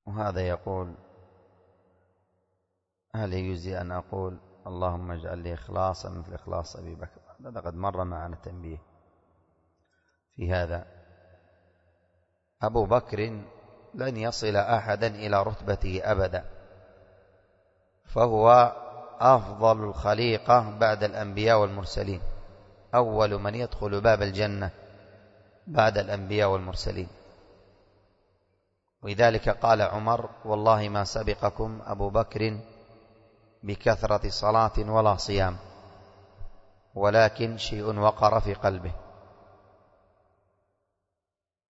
وهذا يقول: هل يجزي أن أقول اللهم اجعل لي إخلاصا مثل إخلاص أبي بكر؟ هذا قد مر معنا تنبيه في هذا. أبو بكر لن يصل أحدا إلى رتبته أبدا، فهو أفضل الخليقة بعد الأنبياء والمرسلين، أول من يدخل باب الجنة بعد الأنبياء والمرسلين. ولذلك قال عمر: والله ما سبقكم أبو بكر بكثرة صلاة ولا صيام، ولكن شيء وقر في قلبه.